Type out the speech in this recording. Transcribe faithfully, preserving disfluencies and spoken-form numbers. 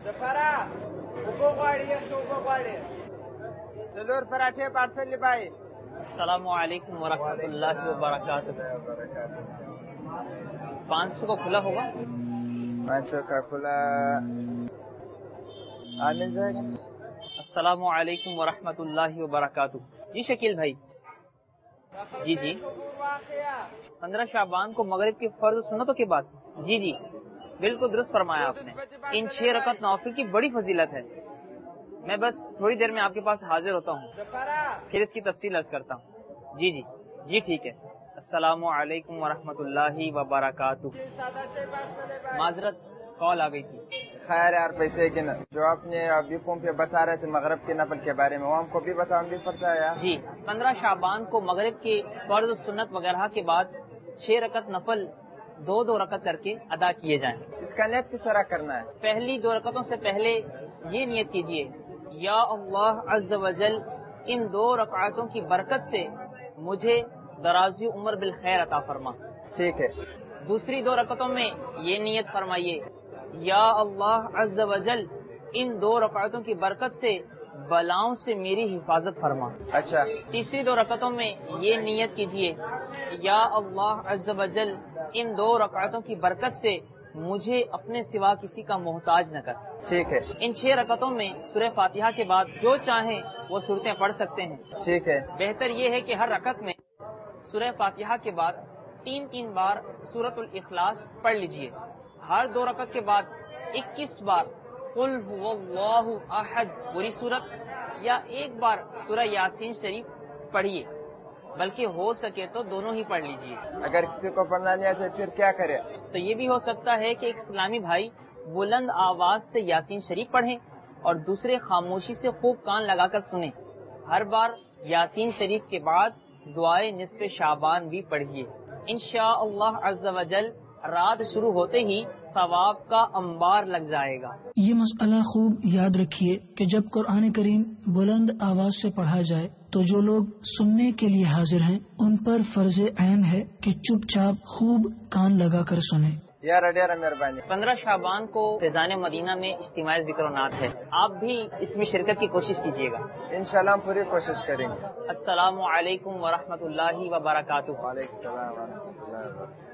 ضرور پراٹھے پارسل لپائے. السلام علیکم ورحمۃ اللہ وبرکاتہ. پانچ سو کا کھلا ہوگا؟ پانچ سو کا کھلا مل جائے گا. السلام علیکم ورحمۃ اللہ وبرکاتہ. جی شکیل بھائی. جی جی پندرہ شعبان کو مغرب کی فرض سنتوں کے بعد. جی جی بالکل درست فرمایا آپ نے. ان چھ رکعت نوافل کی بڑی فضیلت ہے. میں بس تھوڑی دیر میں آپ کے پاس حاضر ہوتا ہوں، پھر اس کی تفصیل عرض کرتا ہوں. جی جی جی ٹھیک ہے. السلام علیکم ورحمۃ اللہ وبرکاتہ. معذرت کال آ گئی تھی. خیر یار پیسے کی جو آپ نے ابھی فون پہ بتا رہے تھے مغرب کے نفل کے بارے میں وہ ہم کو بھی بتا ہم بھی پڑتا ہے یار. جی پندرہ شعبان کو مغرب کے فرض سنت وغیرہ کے بعد چھ رکعت نفل دو دو رکعت کر کے ادا کیے جائیں. اس کا نیت کس طرح کرنا ہے؟ پہلی دو رکعتوں سے پہلے یہ نیت کیجیے، یا اللہ عز و جل ان دو رکعتوں کی برکت سے مجھے درازی عمر بالخیر عطا فرما. ٹھیک ہے. دوسری دو رکعتوں میں یہ نیت فرمائیے، یا اللہ عز و جل ان دو رکعتوں کی برکت سے بلاؤں سے میری حفاظت فرما. اچھا. تیسری دو رکعتوں میں یہ نیت کیجیے، یا اللہ عز و جل ان دو رکعتوں کی برکت سے مجھے اپنے سوا کسی کا محتاج نہ کر. ٹھیک ہے. ان چھ رکعتوں میں سورہ فاتحہ کے بعد جو چاہیں وہ صورتیں پڑھ سکتے ہیں. ٹھیک ہے. بہتر یہ ہے کہ ہر رکعت میں سورہ فاتحہ کے بعد تین تین بار سورۃ الاخلاص پڑھ لیجئے. ہر دو رکعت کے بعد اکیس بار قل هو اللہ احد پوری سورت یا ایک بار سورہ یاسین شریف پڑھیے، بلکہ ہو سکے تو دونوں ہی پڑھ لیجئے. اگر کسی کو پڑھنا نہیں آتا پھر کیا کرے؟ تو یہ بھی ہو سکتا ہے کہ ایک اسلامی بھائی بلند آواز سے یاسین شریف پڑھیں اور دوسرے خاموشی سے خوب کان لگا کر سنیں. ہر بار یاسین شریف کے بعد دعائے نصف شعبان بھی پڑھیے. انشاءاللہ عز و جل رات شروع ہوتے ہی ثواب کا انبار لگ جائے گا. یہ مسئلہ خوب یاد رکھیے کہ جب قرآن کریم بلند آواز سے پڑھا جائے تو جو لوگ سننے کے لیے حاضر ہیں ان پر فرض عین ہے کہ چپ چاپ خوب کان لگا کر سنیں. یار اڈیرا مہربانی. پندرہ شعبان کو فیضان مدینہ میں اجتماعی ذکر و نعت ہے. آپ بھی اس میں شرکت کی کوشش کیجیے گا. انشاءاللہ ہم پوری کوشش کریں گے. السلام علیکم ورحمۃ اللہ وبرکاتہ. وعلیکم السلام ورحمۃ اللہ وبرکاتہ.